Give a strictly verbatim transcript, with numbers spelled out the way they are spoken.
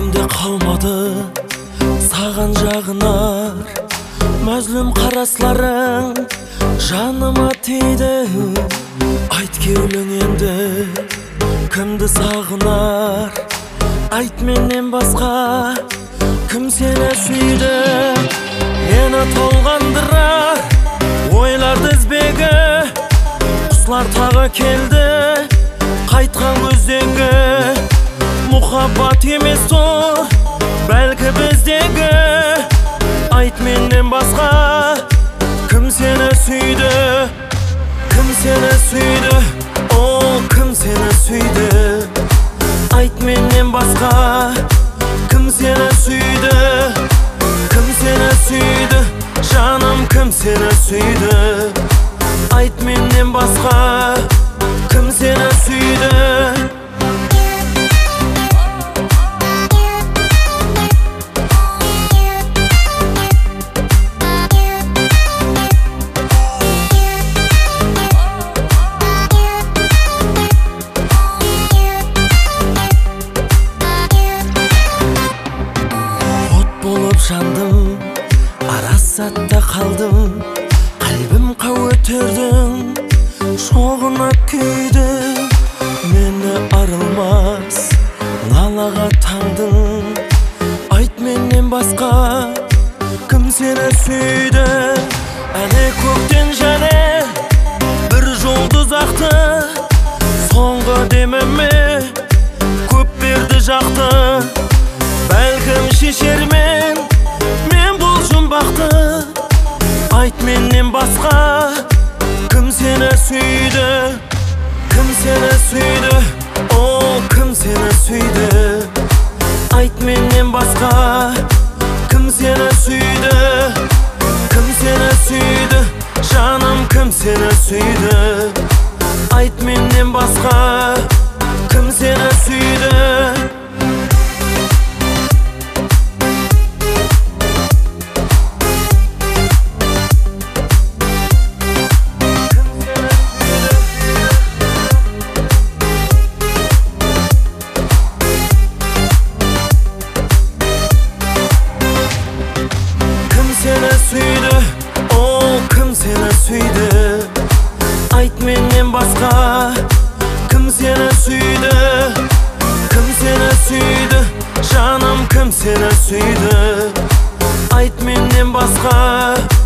менде қалмады саған жағынар мәзлүм қарасларың жаныма тиді. Айт кеулің енді кімді сағынар, айт менен басқа кім сені сүйді. Мені толғандырар ойлар тізбегі, құслар тағы келді қайтқан көздегі. Мұхаббат емес тұр бәлкі біздегі, айт менен басқа кім сені сүйді, кім сені сүйді, о кім сені сүйді. Айт менен басқа кім сені сүйді, кім сені сүйді, жаным кім сені сүйді. Айт менен басқа кім сені сүйді. Жандым, арасатта қалдым, қалбым қауөтердің шоғына күйді. Мені арылмас налаға таңдың, айт менен басқа кім сені сүйді. Әне көктен және бір жұлдыз ақты, соңғы деміме көп берді жақты. Бәлкім шешермен айт менен басқа кім сені сүйді, кім сені сүйді, о кім сені сүйді. Айт менен басқа кім сені сүйді, кім сені сүйді, жаным кім сені сүйді. Айт менен басқа кім сені сүйді. Айт менен басқа кім сені сүйді, кім сені сүйді, жаным кім сені сүйді. Айт менен басқа